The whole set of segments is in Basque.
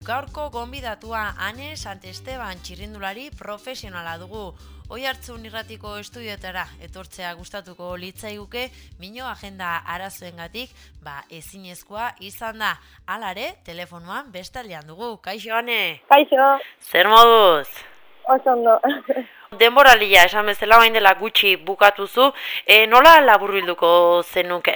Gaurko gonbidatua Ane Santesteban txirrindulari profesionala dugu. Oihartzun irratiko estudioetara etortzea gustatuko litzaiguke, mino agenda arazoengatik, ezinezkoa izan da. Halare, telefonoan bestaldean dugu. Kaixo, Ane? Kaixo. Zer moduz? Oso ondo. Denboralia, esan bezala bain dela gutxi bukatuzu, nola laburbilduko zenuke?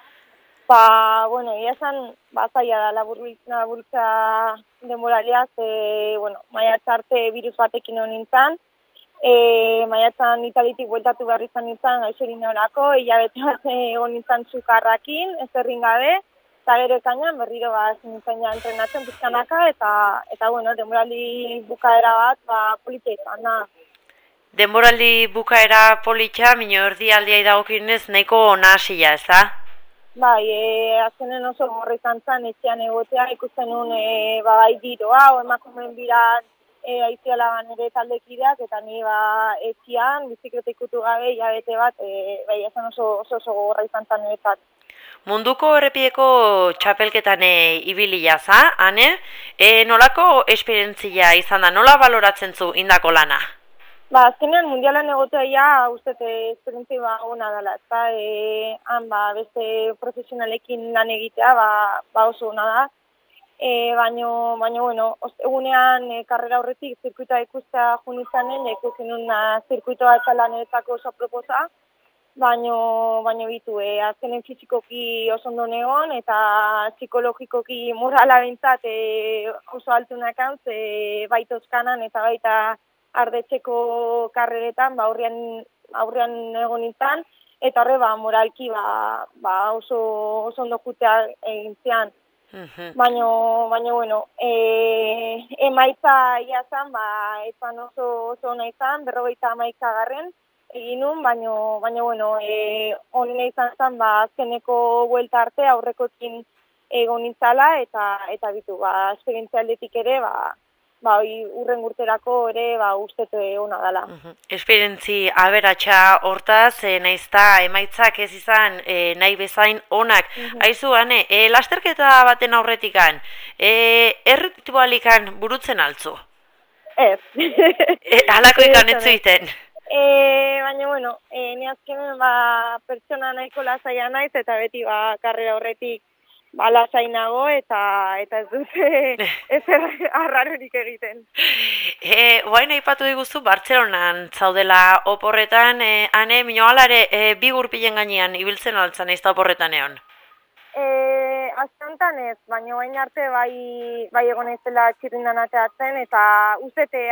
Ia esan, zaila da laburtza denboralia, maiatza arte virus batekin hon nintzen, maiatzan Italitik bueltatu behar izan nintzen, gaixorin horako, hilabete bat hon nintzen sukarrakin, ez errin gabe, eta gero ekainan berriro nintzen ja entrenatzen pizkanaka, eta denboraldi bukaera bat, politia izan da. Denboraldi bukaera politxa, mino erdialdia dagokinez nahiko nahasia, ez da? Azkenen oso gorra izan zen, etxean egotea, ikusten nun bai giroa, emakumeen biran aiziala ere taldekideak, eta ni etxean, bizikleta ikutu gabe, hilabete bat, esan oso gorra izan zen niretzat. Munduko errepideko txapelketan ibilia za, Ane? Nolako esperientzia izan da, nola baloratzen zu indako lana? Azkenean mundialan egotea uste esperientzia ona dela, han beste profesionalekin lan egitea oso ona da. Baina, egunean karrera horretik zirkuitoa ikustea junizanen, ikusten nuen zirkuitoa etxalaneetako oso proposa, baina bitu, azkenen fizikoki oso ondo negon, eta psikologikoki morala bintzat oso altunakan, bai Toskanan eta baita Ardetxeko karreretan, aurrean egon nintzen, eta horre, moralki, oso ondo jutea egin zian. Baina, emaitza iazan, etzan oso ona izan, 51 egin nun, baina, honena izan zen, azkeneko buelta arte aurrekoekin egon nintzala, eta bitu, esperientzia aldetik ere, urren urterako ere ustete ona dela. Esperientzi aberatsa hortaz, naizta emaitzak ez izan nahi bezain onak. Aizu, Ane, lasterketa baten aurretikan, erritualikan burutzen altzu? Ez. Halako ikan ez zuiten? Baina, ni azkenen pertsona nahiko lasaia naiz, eta beti karrera horretik lasainago eta ez dute ezer arrarorik egiten. Oain aipatu diguzu Bartzelonan zaudela oporretan, Ane, mino alare bi gurpilen gainean ibiltzen altzan ez da oporretan egon? Azkantan ez, baina bain arte bai egon ezela txirrindan ateatzen, eta ustete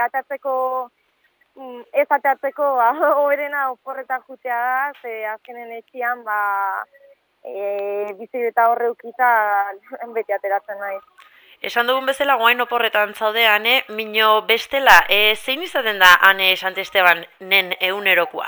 ez ateatzeko oberena oporretan jutea da, azkenen etxian bizikleta horre ukita beti ateratzen nahi. Esan dugun bezala guain oporretan zaude, Ane, mino bestela, zein izaten da Ane Santestebanen egunerokoa?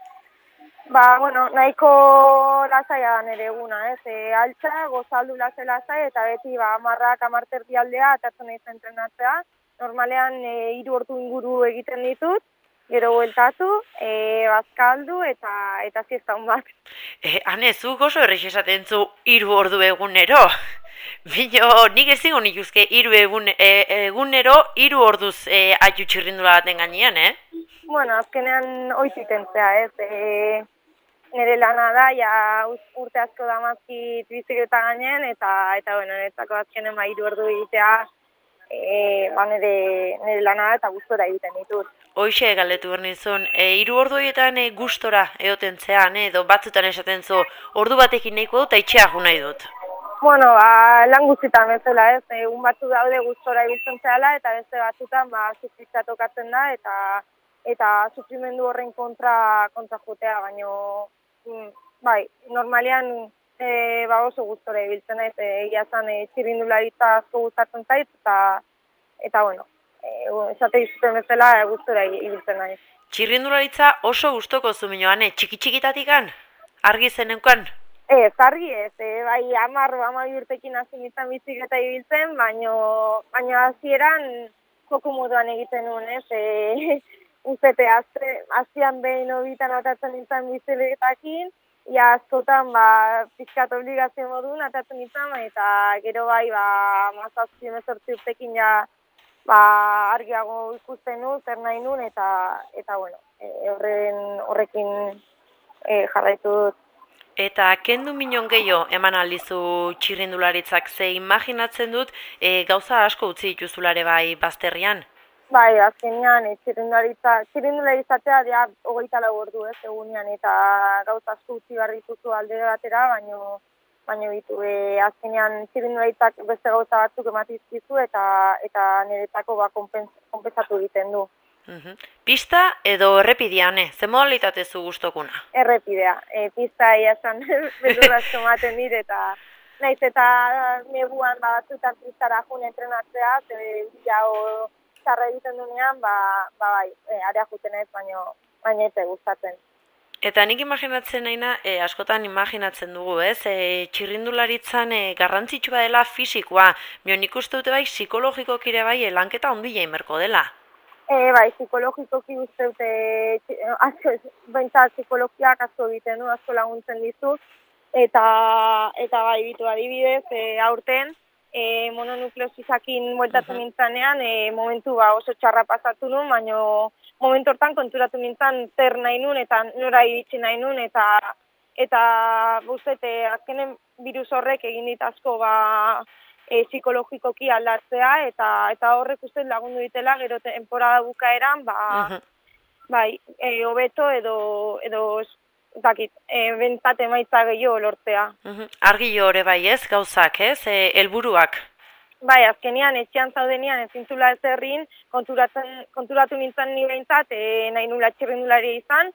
Nahiko lasaia da nire eguna, altza, gozaldu lasai, eta beti 10 aldea atatzen nahi entrenatzea. Normalean 3 ordu inguru egiten ditut, gero bueltatu, bazkaldu eta siesta hon bat. Ane, zu gozo errex esaten zu 3 ordu egunero. Bino, nik ezingo nikuzke 3 egunero 3 orduz aitu txirrindula baten gainean, Azkenean oiziten zea, nire lana da, urte asko damazkit bizikleta gainen, eta niretzako azkenen 3 ordu egitea, nire lana da eta gustora egiten ditut. Hoxe galdetu behar nizun, 3 ordu horietan gustora egoten zean, edo batzutan esaten zu, ordu batekin nahiko dut, etxea jo nahi dut. Lan guztietan bezala, egun batzu daude gustora ibiltzen zehala, eta beste batzutan sufritza tokatzen da, eta sufrimendu horren kontra jotea, baina, normalean oso gustora ibiltzen naiz, egia zan txirrindularitza asko gustatzen zait, eta esate izuten bezala gustora ibiltzen naiz. Txirrindularitza oso gustoko zu minoan, txiki-txikitatikan? Argi zeneukan? Ez, argi ez, 10 urtekin hasi nintzen bizikleta ibiltzen, baina hasieran joko moduan egiten nuen, ustete, hasieran behin hobitan atatzen nintzen bizikletakin, ja askotan, pizkat obligazio modun atatzen izan, eta gero bai, 17-18 urtekin ja, argiago ikusten nu, zer nahi nun, eta bueno, horrekin jarraitu dut. Eta kendu minon gehiago eman aldizu txirrindularitzak, ze imaginatzen dut gauza asko utzi dituzulare bai bazterrian? Bai, azkenean, txirrindularitzatea ja 24 ordu egunean, eta gauza asko utzi behar dituzu alde batera, baino ditu, azkenean txirrindularitzak beste gauza batzuk ematizkizu eta niretako konpensatu egiten du. Pista edo errepidean, ze modalitate zu gustokuna? Errepidea, pista iasan beldurrazko ematen dit, eta naiz eta neguan batzutan pistara jun entrenatzea, jau txarra egiten dunean, bai, area juten ez, baina ez gustatzen. Eta nik imaginatzen naina, askotan imaginatzen dugu, ez? Txirrindularitzan garrantzitsua dela fisikoa, nik uste dute bai psikologikokire bai lanketa ondila inberko dela. Bai, psikologikoki uste dute, behintzat psikologiak asko egiten du, asko laguntzen dizu, eta bai, bitu adibidez, aurten, mononukleosisakin bueltatzen nintzanean, momentu oso txarra pasatu nun, baina momentu hortan konturatu nintzen zer nahi nun, eta nora iritsi nahi nun, eta azkenen virus horrek egin dit asko psikologikoki aldatzea, eta horrek uste lagundu ditela, gero temporada bukaeran, bai, hobeto edo bentsat emaitza gehiago lortzea. Argi hori bai ez, gauzak ez, helburuak. Bai, azkenean, etxean zaudenean ezintzula ez herrin, konturatu nintzen ni behintzat, nahi nula txirrindulari izan,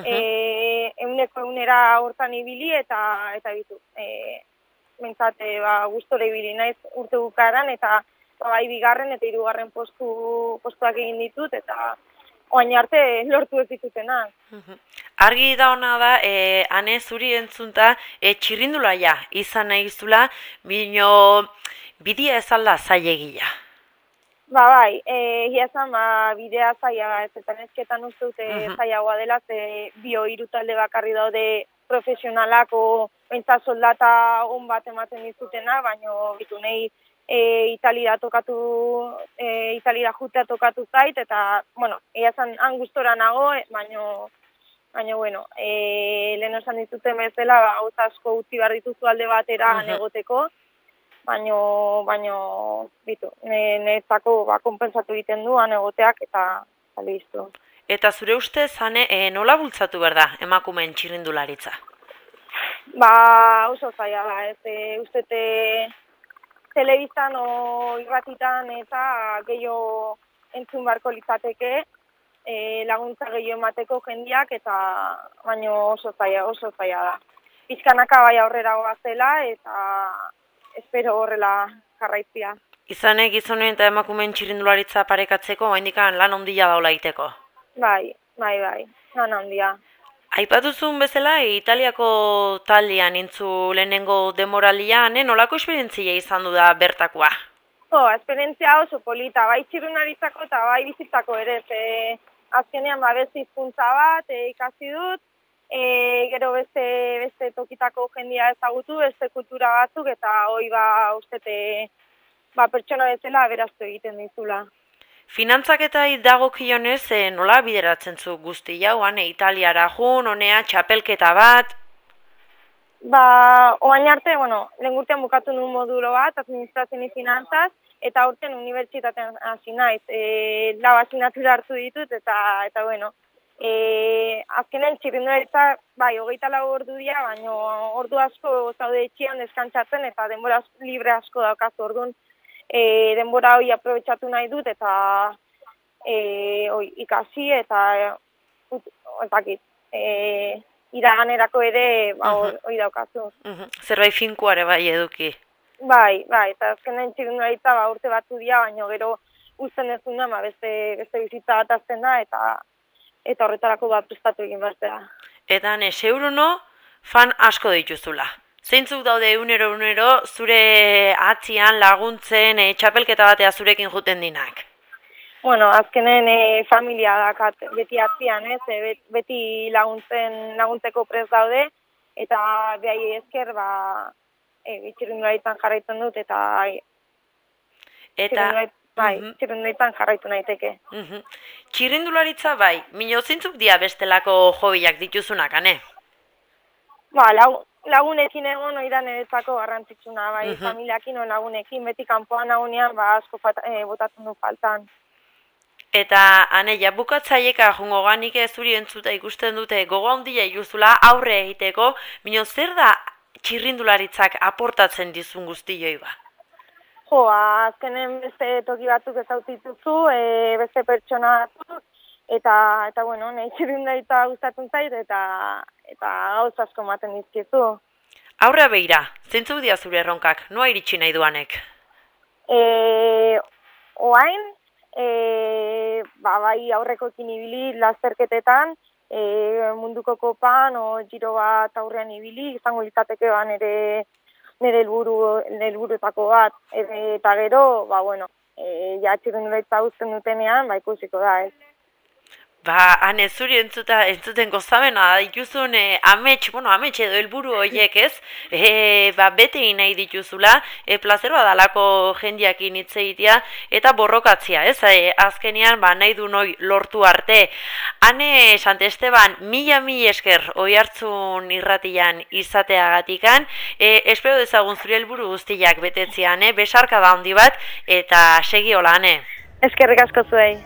euneko hortan ibili, eta bitu. Bentsat, gustore ibili naiz urte bukaeran, eta bai bigarren eta hirugarren postuak egin ditut, eta oain arte lortu ez ditutena. Argi da ona da, ane zuri entzunta, txirrindularia izan nahi zula, bidea ez alda zailegia. Bai, esan bidea zaila ez, eta nesketan uste dute zailagoa dela, bio hiru talde bakarri daude profesionalako bentsat soldata on bat ematen dizutena, baina bitu nahi Italira jutea tokatu zait, eta, bueno, esan han gustora nago, baina, bueno, lehen esan dituten bezala, gauza asko utzi behar dituzu alde batera egoteko, baina, bitu, netzako konpentsatu egiten du egoteak, eta listo. Eta zure ustez, Ane, nola bultzatu behar da emakumeen txirrindularitza? Oso zaila da, ustete telebistan o irratitan eta gehiago entzun barko litzateke, laguntza gehiago emateko jendiak, eta baino oso zaila da. Pizkanaka bai aurrera goazela, eta espero horrela jarraitzia. Izanek gizonen eta emakumeen txirrindularitza parekatzeko, haindikan lan ondila daula iteko? Bai, lan handia. Aipatuzun bezala, Italiako taldean intzu lehenengo demoralian, nolako esperientzia izan du da bertakoa? Esperientzia oso polita, bai txirrindularitzako eta bai bizitzako ere. Azkenean beste hizkuntza bat ikasi dut, gero beste tokitako jendia ezagutu, beste kultura batzuk, eta hoi ustete pertsona bezala beraztu egiten dizula. Finantzaketai dagokionez nola bideratzen zu guzti jauan, Italiara jun, honea, txapelketa bat? Oain arte, lehen urtean bukatu nuen modulo bat, administrazioen finantzaz, eta urtean unibertsitatean hasi naiz. Lau asignatura hartu ditut, eta bueno, azkenen txirrindularitza, 24 ordu dira, baina ordu asko zaude etxean deskantzatzen, eta denbora libre asko daukazu orduan. Denbora hori aprobetxatu nahi dut, eta ikasi, eta iraganerako ere hori daukazu. Zerbait finkuare bai eduki? Bai, eta azkenen txirrindularitza urte batzu dira, baina gero uzten ez duna, beste bizitza bat azten da, eta horretarako prestatu egin behar. Eta Neurono fan asko dituzula. Zeintzuk daude egunero zure atzian laguntzen txapelketa batea zurekin juten dinak? Azkenen familia dakat beti atzian, beti laguntzeko prest daude, eta behai esker, txirrindularitzan jarraitzen dut, eta txirrindularitzan jarraitu naiteke. Txirrindularitza bai, mino zintzuk dia bestelako hobiak dituzunak, ane? Lagunekin egon hori da niretzako garrantzitsuna, bai, familiakin o lagunekin, beti kanpoan nagonean, asko botatzen du faltan. Eta, Aneia, bukatzaieka jungo ganik zuri entzuta ikusten dute gogo handia iluzula aurre egiteko, mino zer da txirrindularitzak aportatzen dizun guztioi ba? Azkenen beste toki batzuk ezautituzu, beste pertsona batzuk, eta bueno, nahi txirrindularitza gustatzen zait, eta gauz asko ematen dizkizu. Aurrea beira, zentzuk dia zure erronkak, noa iritsi nahi duanek? Oain, bai aurrekoekin ibili lasterketetan, munduko kopan o giro bat aurrean ibili, izango litzateke nire helburuetako bat, eta gero, ja txirrindularitza uzten dutenean, ikusiko da, ez. Ane, zuri entzuten gozamena dituzun amets edo helburu horiek, ez? Bete nahi dituzula, plazero badalako jendiakin hitz egitea eta borrokatzea, ez? Azkenean, nahi du noi lortu arte. Ane, Santesteban, mila esker Oihartzun irratian izateagatikan, espero dezagun zure helburu guztiak betetzean, besarka da handi bat, eta segi hola, Ane. Eskerrik asko zuei.